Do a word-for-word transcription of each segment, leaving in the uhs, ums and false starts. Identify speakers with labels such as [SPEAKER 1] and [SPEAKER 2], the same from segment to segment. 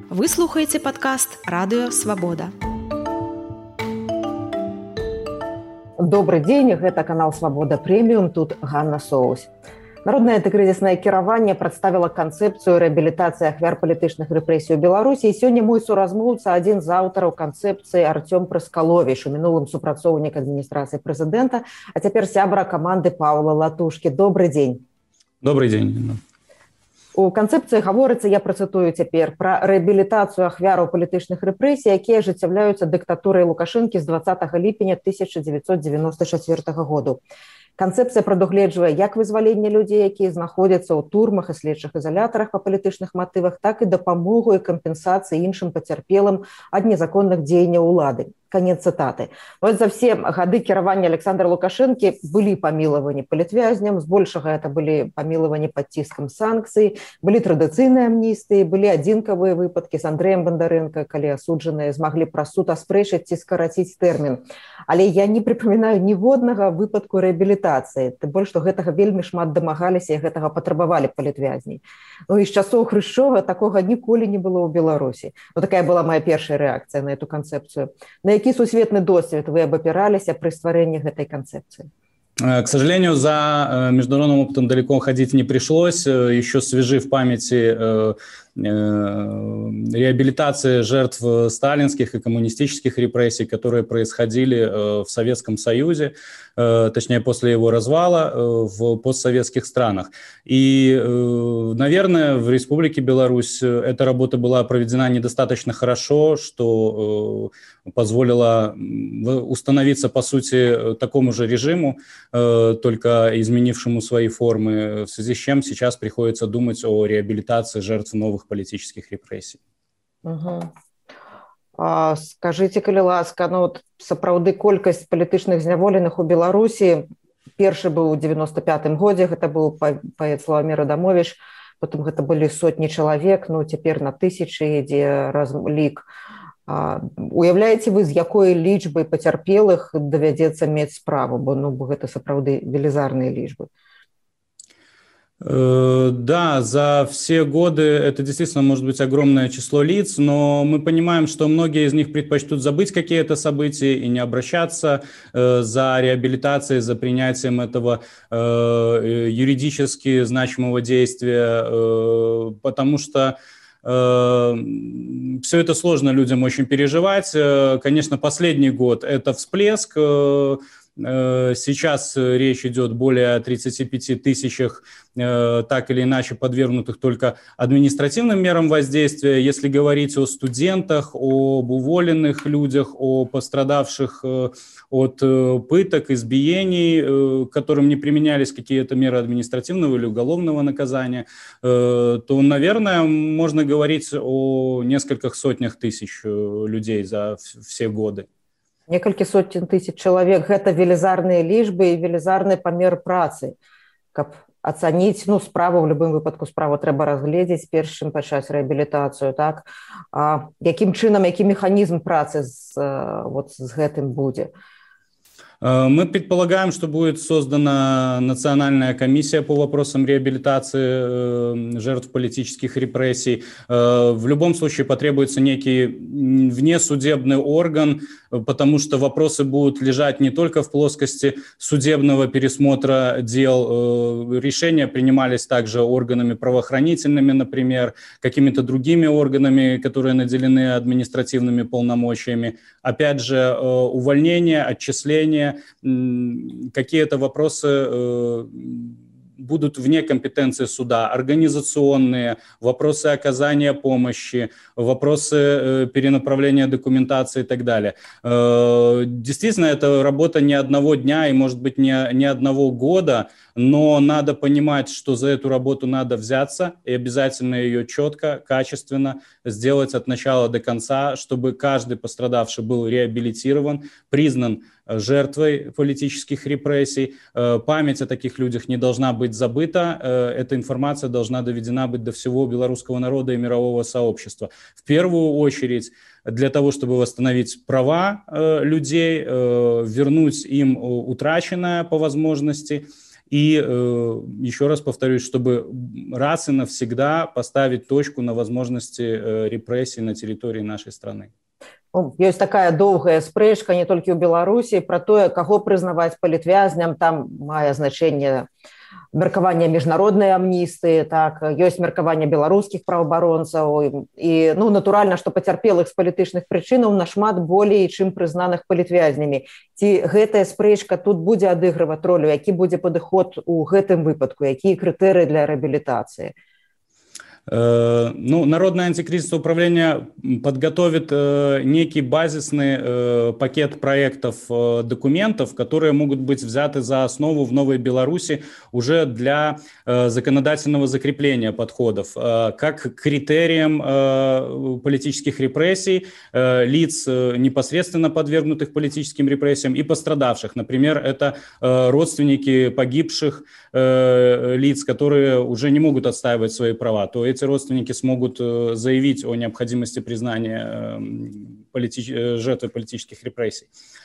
[SPEAKER 1] Вы слухаеце падкаст радыё Свабода.
[SPEAKER 2] Добрый дзень, гэта канал Свабода Прэміум, тут Ганна Соус. Народнае антыкрызіснае кіраванне прадставіла канцэпцыю рэабілітацыі ахвяр палітычных рэпрэсій у Беларусі. І сёння мой суразмоўца, адзін з аўтараў канцэпцыі Артём Прыскаловіч, у мінулым супрацоўнік адміністрацыі прэзідэнта, а цяпер сябра каманды Паўла Латушкі. Добрый дзень.
[SPEAKER 3] Добрый дзень.
[SPEAKER 2] У канцэпцыі гаворыцца, я працытую цяпер, пра рэабілітацыю ахвяраў палітычных рэпрэсій, якія ажыццяўляюцца дыктатурай Лукашэнкі з дваццатага ліпеня тысяча дзевяцьсот дзевяноста чацвёртага году. Канцэпцыя прадугледжвае як вызваленне людзей, якія знаходзяцца ў турмах і следчых ізалятарах па палітычных матывах, так і дапамогу і кампенсацыі іншым пацярпелым ад незаконных дзеянняў улады. Конец цитаты. Вот за все годы кіравання Александра Лукашенки были памілаванні палітвязням, збольшага это были памілаванні под ціскам санкцый, были традыцыйныя амністыі, были адзінкавыя выпадкі з Андрэем Бандарэнка, калі асуджаныя змаглі праз суд аспрэчыць ці скараціць тэрмін. Але я не припоминаю ніводнага выпадку рэабілітацыі, тым больш, што гэтага вельмі шмат дамагаліся і гэтага патрабавалі палітвязні. Ну і з часоў Хрушчова такога ніколі не было ў Беларусі. Ну такая была моя першая рэакцыя на эту канцэпцыю. На які сусветны досвед вы абапіраліся при стварэнні этой концепции?
[SPEAKER 3] К сожалению, за международным опытом далеко ходить не пришлось. Еще свежи в памяти реабилитации жертв сталинских и коммунистических репрессий, которые происходили в Советском Союзе, точнее, после его развала в постсоветских странах. И, наверное, в Республике Беларусь эта работа была проведена недостаточно хорошо, что позволило установиться, по сути, такому же режиму, только изменившему свои формы, в связи с чем сейчас приходится думать о реабилитации жертв новых политических репрессий.
[SPEAKER 2] Угу. А, скажите, калі ласка, ну вот сапраўды колькасць палітычных зняволеных у Беларусі, першы быў у девяносто пятым годзе, гэта быў паэт Славамир Адамович, потом гэта былі сотні чалавек, ну цяпер на тысячы ідзе разлік. А, уяўляеце вы, з якой лічбай пацярпелых давядзецца мець справу, бо ну гэта сапраўды велізарныя лічбы.
[SPEAKER 3] Да, за все годы это действительно может быть огромное число лиц, но мы понимаем, что многие из них предпочтут забыть какие-то события и не обращаться за реабилитацией, за принятием этого юридически значимого действия, потому что все это сложно людям очень переживать. Конечно, последний год – это всплеск. Сейчас речь идет более тридцати пяти тысячах, так или иначе подвергнутых только административным мерам воздействия. Если говорить о студентах, об уволенных людях, о пострадавших от пыток, избиений, которым не применялись какие-то меры административного или уголовного наказания, то, наверное, можно говорить о нескольких сотнях тысяч людей за все годы.
[SPEAKER 2] Некалькі сотен тысяч чалавек, гэта велізарныя лічбы і велізарны памер працы. Каб ацаніць, ну, справу, в любым выпадку справу трэба разгледзець, перш чым пачаць рэабілітацыю, так? А якім чынам, які механізм працы з, вот, з гэтым будзе?
[SPEAKER 3] Мы предполагаем, что будет создана национальная комиссия по вопросам реабилитации жертв политических репрессий. В любом случае потребуется некий внесудебный орган, потому что вопросы будут лежать не только в плоскости судебного пересмотра дел. Решения принимались также органами правоохранительными, например, какими-то другими органами, которые наделены административными полномочиями. Опять же, увольнение, отчисление. Какие-то вопросы будут вне компетенции суда, организационные, вопросы оказания помощи, вопросы перенаправления документации и так далее. Действительно, это работа не одного дня и, может быть, не, не одного года, но надо понимать, что за эту работу надо взяться и обязательно ее четко, качественно сделать от начала до конца, чтобы каждый пострадавший был реабилитирован, признан жертвой политических репрессий. Память о таких людях не должна быть забыта. Эта информация должна доведена быть до всего белорусского народа и мирового сообщества. В первую очередь для того, чтобы восстановить права людей, вернуть им утраченное по возможности И э, еще раз повторюсь, чтобы раз и навсегда поставить точку на возможности э, репрессий на территории нашей страны.
[SPEAKER 2] Ёсць такая доўгая спрэчка не толькі ў Беларусі пра тое, каго прызнаваць палітвязням, там мае значэнне меркавання міжнароднай амністыі, так, ёсць меркаванне беларускіх праваабаронцаў і ну, натуральна, што пацярпелых з палітычных прычынаў нашмат болей, чым прызнаных палітвязнямі. Ці гэтая спрэчка тут будзе адыгрываць ролю, які будзе падыход у гэтым выпадку, якія крытэрыі для рэабілітацыі?
[SPEAKER 3] Ну, Народное антикризисное управление подготовит э, некий базисный э, пакет проектов, э, документов, которые могут быть взяты за основу в Новой Беларуси уже для э, законодательного закрепления подходов, э, как к критериям э, политических репрессий, э, лиц, э, непосредственно подвергнутых политическим репрессиям и пострадавших. Например, это э, родственники погибших э, лиц, которые уже не могут отстаивать свои права. То эти родственники смогут заявить о необходимости признания политич... жертвы политических репрессий.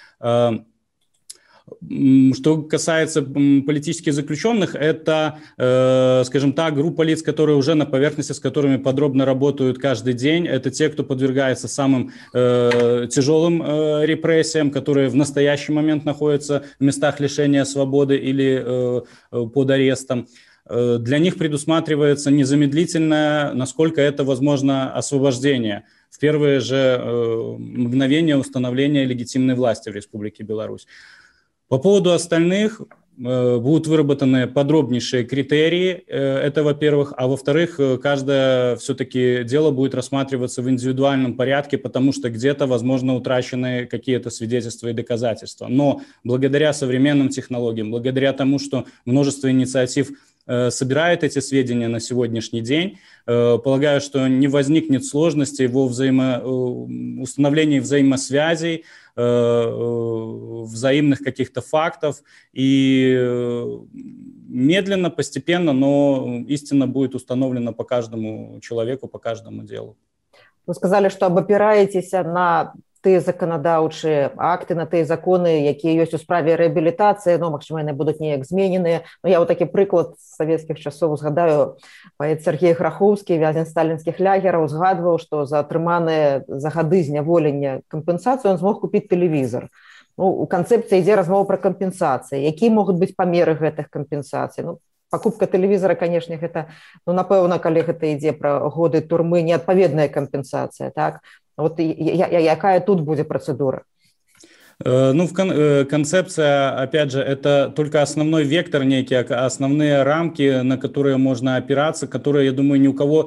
[SPEAKER 3] Что касается политических заключенных, это, скажем так, группа лиц, которые уже на поверхности, с которыми подробно работают каждый день. Это те, кто подвергается самым тяжелым репрессиям, которые в настоящий момент находятся в местах лишения свободы или под арестом. Для них предусматривается незамедлительное, насколько это возможно, освобождение в первые же мгновения установления легитимной власти в Республике Беларусь. По поводу остальных будут выработаны подробнейшие критерии, это во-первых, а во-вторых, каждое все-таки дело будет рассматриваться в индивидуальном порядке, потому что где-то, возможно, утрачены какие-то свидетельства и доказательства. Но благодаря современным технологиям, благодаря тому, что множество инициатив собирает эти сведения на сегодняшний день, полагаю, что не возникнет сложностей во взаимо... установлении взаимосвязей, взаимных каких-то фактов, и медленно, постепенно, но истина будет установлена по каждому человеку, по каждому делу.
[SPEAKER 2] Вы сказали, что обопираетесь на тыя заканадаўчыя акты, на тыя законы, якія ёсць у справе рэабілітацыі, ну, магчыма, яны будуць неяк змененыя. Но я вот такі прыклад з савецкіх часоў згадаю, паэт Сергей Грахоўскі, вязень сталінскіх лягераў, згадваў, што за атрыманыя за гады зняволення кампенсацыю ён змог купіць тэлевізор. Ну, у канцэпцыі ідзе размова пра кампенсацыі. Якія могуць быць памеры гэтых кампенсацый? Ну, покупка тэлевізора, канешне, гэта, ну, напэўна, калі гэта ідзе пра годы турмы, неадпаведная кампенсацыя, так? Вот якая тут будет процедура?
[SPEAKER 3] Ну, концепция, опять же, это только основной вектор некий, основные рамки, на которые можно опираться, которые, я думаю, ни у кого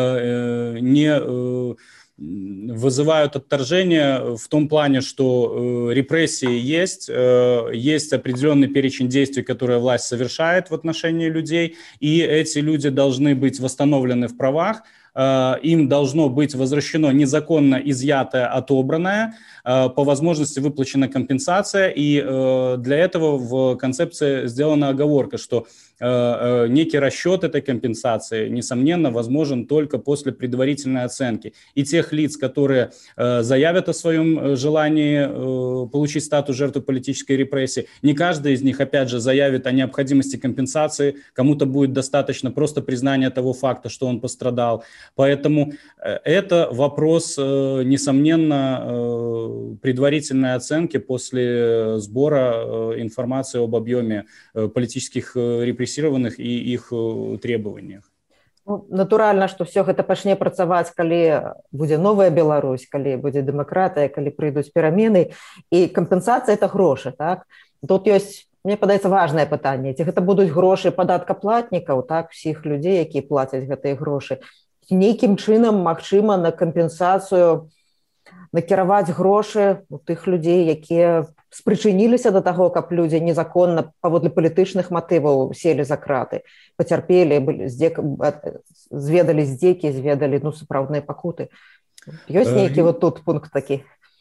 [SPEAKER 3] не вызывают отторжение в том плане, что репрессии есть, есть определенный перечень действий, которые власть совершает в отношении людей, и эти люди должны быть восстановлены в правах, им должно быть возвращено незаконно изъятое, отобранное, по возможности выплачена компенсация, и для этого в концепции сделана оговорка, что некий расчет этой компенсации, несомненно, возможен только после предварительной оценки. И тех лиц, которые заявят о своем желании получить статус жертвы политической репрессии, не каждый из них, опять же, заявит о необходимости компенсации, кому-то будет достаточно просто признания того факта, что он пострадал. Поэтому это вопрос, несомненно, предварительной оценки после сбора информации об объеме политических репрессий и их требованиях.
[SPEAKER 2] Ну, натуральна, што все гэта пачне працаваць, калі будзе новая Беларусь, калі будзе дэмакратыя, калі прыйдуць перамены, і кампенсацыя – это грошы, так? Тут ёсць, мне падаецца, важнае пытанне, ці гэта будуць грошы падаткаплатнікаў, так, усіх людзей, якія плацяць гэтыя грошы. Нейкім чынам, магчыма, на кампенсацыю накіраваць грошы у тых людзей, якія спрычыніліся да таго, каб людзі незаконна паводле палітычных матываў селі за краты, пацярпелі, здзек... зведалі здзекі, зведалі, ну, сапраўдныя пакуты. Ёсць нейкі вот тут пункт такі?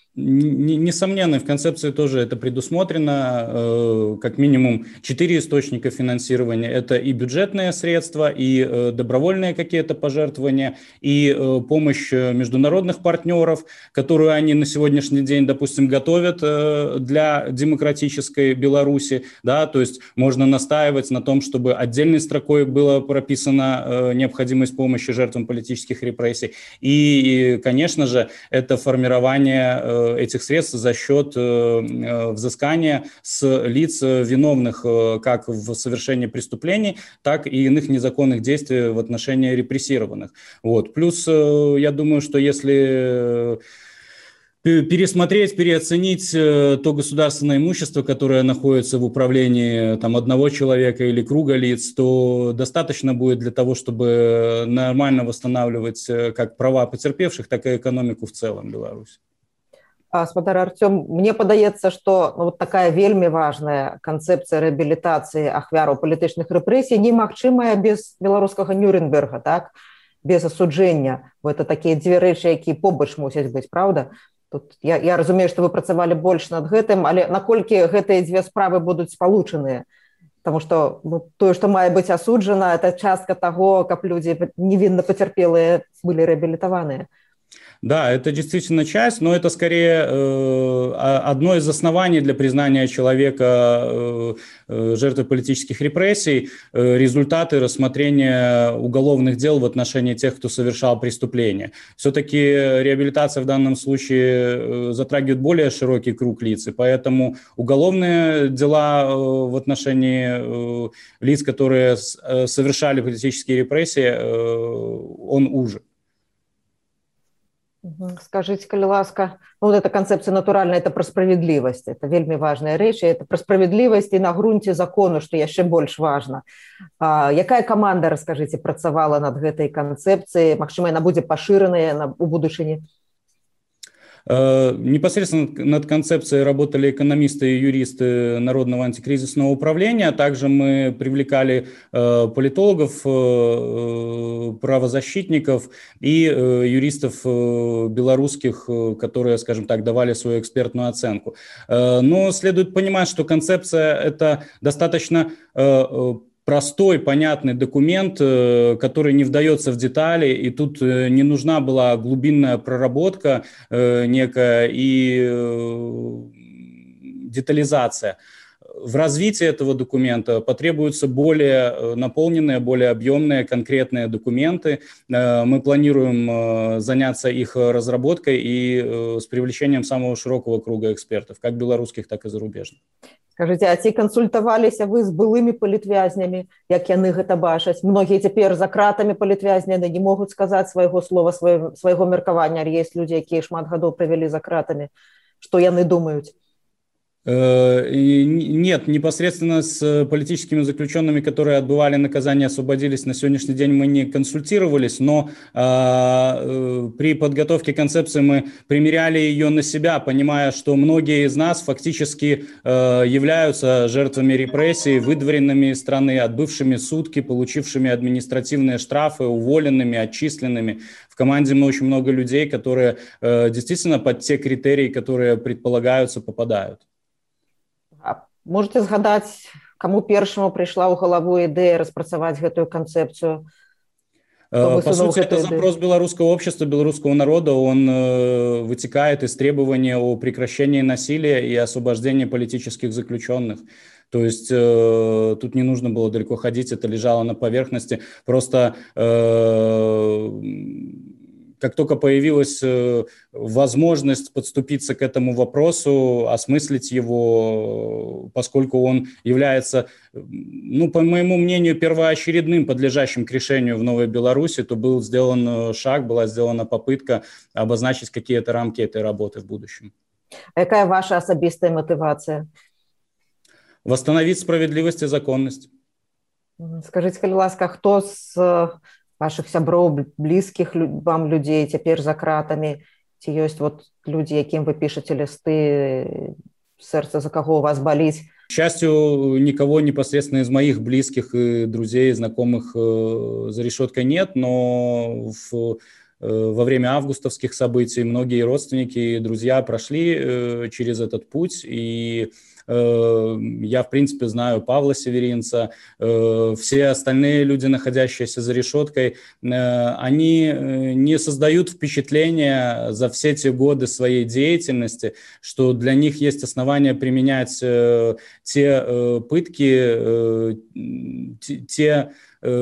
[SPEAKER 3] Несомненно, в концепции тоже это предусмотрено, как минимум четыре источника финансирования. Это и бюджетные средства, и добровольные какие-то пожертвования, и помощь международных партнеров, которую они на сегодняшний день, допустим, готовят для демократической Беларуси. Да, то есть можно настаивать на том, чтобы отдельной строкой была прописана необходимость помощи жертвам политических репрессий. И, конечно же, это формирование этих средств за счет взыскания с лиц виновных как в совершении преступлений, так и иных незаконных действий в отношении репрессированных. Вот. Плюс, я думаю, что если пересмотреть, переоценить то государственное имущество, которое находится в управлении там, одного человека или круга лиц, то достаточно будет для того, чтобы нормально восстанавливать как права потерпевших, так и экономику в целом Беларуси.
[SPEAKER 2] Спадар Артём, мне падаецца, што ну, вот такая вельмі важная канцэпцыя рэабілітацыі ахвяраў палітычных рэпрэсій немагчымая без беларускага Нюрнберга, так? Без асуджэння. Гэта такія дзве рэчы, якія побач мусяць быць, правда? Тут я, я разумею, што вы працавалі больш над гэтым, але наколькі гэтыя дзве справы будуць спалучаныя? Таму што ну, тое, што мае быць асуджана, это частка таго, каб людзі невінна пацярпелыя былі рэабілітаваныя.
[SPEAKER 3] Да, это действительно часть, но это скорее э, одно из оснований для признания человека э, э, жертвой политических репрессий, э, результаты рассмотрения уголовных дел в отношении тех, кто совершал преступления. Все-таки реабилитация в данном случае э, затрагивает более широкий круг лиц, и поэтому уголовные дела э, в отношении э, лиц, которые э, совершали политические репрессии, э, он уже.
[SPEAKER 2] Скажите, калі ласка, ну, вот эта концепция натуральная, это про справедливость, это вельмі важная рэч, это про справедливость и на грунте закону, что яшчэ больш важно. А, якая команда, расскажите, працавала над гэтай концепцией, магчыма, яна будзе пашыраная на, у будучыні?
[SPEAKER 3] Непосредственно над концепцией работали экономисты и юристы Народного антикризисного управления. Также мы привлекали политологов, правозащитников и юристов белорусских, которые, скажем так, давали свою экспертную оценку. Но следует понимать, что концепция – это достаточно простой, понятный документ, который не вдается в детали, и тут не нужна была глубинная проработка некая и детализация. В развитии этого документа потребуются более наполненные, более объемные, конкретные документы. Мы планируем заняться их разработкой и с привлечением самого широкого круга экспертов, как белорусских, так и зарубежных.
[SPEAKER 2] Скажите, а ці кансультаваліся вы з былымі палітвязнямі, як яны гэта бачаць? Многія цяпер за кратамі палітвязняны не могуць сказаць свайго слова, свайго, свайго меркавання, але ёсць людзі, якія шмат гадоў правялі за кратамі. Што яны думаюць?
[SPEAKER 3] Нет, непосредственно с политическими заключенными, которые отбывали наказание, освободились, на сегодняшний день мы не консультировались, но э, при подготовке концепции мы примеряли ее на себя, понимая, что многие из нас фактически э, являются жертвами репрессий, выдворенными из страны, отбывшими сутки, получившими административные штрафы, уволенными, отчисленными. В команде мы очень много людей, которые э, действительно под те критерии, которые предполагаются, попадают.
[SPEAKER 2] А можете згадаць, каму першаму прыйшла ў галаву ідэя распрацаваць гэтую канцэпцыю?
[SPEAKER 3] По сути, это запрос белорусского общества, белорусского народа. Он э, вытекает из требования о прекращении насилия и освобождении политических заключенных. То есть э, тут не нужно было далеко ходить, это лежало на поверхности. Просто э, как только появилась э, возможность подступиться к этому вопросу, осмыслить его, поскольку он является, ну, по моему мнению, первоочередным, подлежащим к решению в Новой Беларуси, то был сделан шаг, была сделана попытка обозначить какие-то рамки этой работы в будущем.
[SPEAKER 2] А какая ваша особистая мотивация?
[SPEAKER 3] Восстановить справедливость и законность.
[SPEAKER 2] Скажите, калі ласка, хто з ваших сяброў, блізкіх вам людзей цяпер за кратамі? Ці ёсць вот людзі, якім вы пішаце лісты, сэрца за каго у вас баліць,
[SPEAKER 3] К счастью, никого непосредственно из моих близких и друзей, знакомых за решеткой нет, но в, во время августовских событий многие родственники и друзья прошли через этот путь, и я, в принципе, знаю Павла Северинца, все остальные люди, находящиеся за решеткой, они не создают впечатления за все те годы своей деятельности, что для них есть основания применять те пытки, те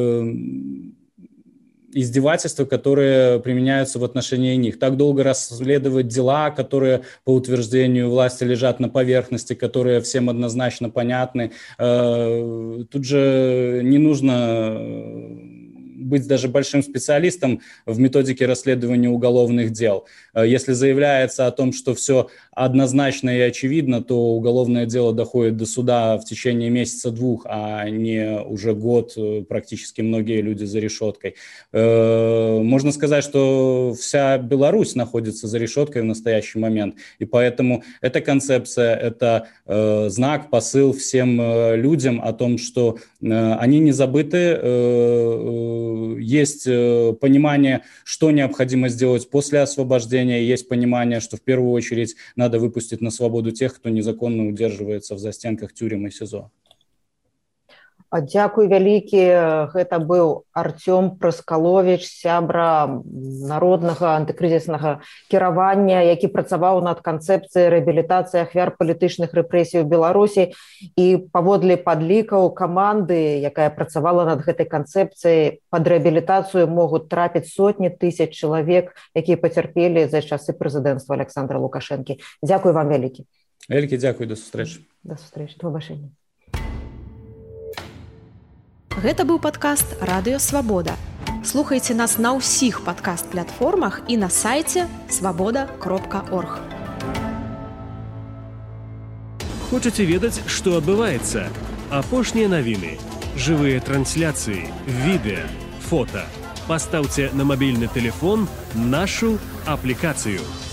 [SPEAKER 3] издевательства, которые применяются в отношении них. Так долго расследовать дела, которые по утверждению власти лежат на поверхности, которые всем однозначно понятны. Тут же не нужно быть даже большим специалистом в методике расследования уголовных дел. Если заявляется о том, что все однозначно и очевидно, то уголовное дело доходит до суда в течение месяца-двух, а не уже год, практически многие люди за решеткой. Можно сказать, что вся Беларусь находится за решеткой в настоящий момент, и поэтому эта концепция, это знак, посыл всем людям о том, что они не забыты, есть понимание, что необходимо сделать после освобождения, есть понимание, что в первую очередь надо выпустить на свободу тех, кто незаконно удерживается в застенках тюрем и СІЗО.
[SPEAKER 2] Дзякуй вялікі. Гэта быў Артём Прыскаловіч, сябра народнага антыкрызіснага кіравання, які працаваў над канцэпцыяй рэабілітацыі ахвяр палітычных рэпрэсій у Беларусі. І паводле падлікаў каманды, якая працавала над гэтай канцэпцыяй, пад рэабілітацыю могуць трапіць сотні тысяч чалавек, якія пацярпелі за часы прэзідэнцтва Александра Лукашэнкі. Дзякуй вам вялікі.
[SPEAKER 3] Вялікі дзякуй, да сустрэчы.
[SPEAKER 2] Да сустрэчы, да пабачэння.
[SPEAKER 1] Гэта быў падкаст «Радыё Свабода». Слухайце нас на ўсіх падкаст-платформах і на сайце свабода кропка орг.
[SPEAKER 4] Хочаце ведаць, што адбываецца? Апошнія навіны, жывыя трансляцыі, відэа, фота. Пастаўце на мабільны тэлефон нашу аплікацыю.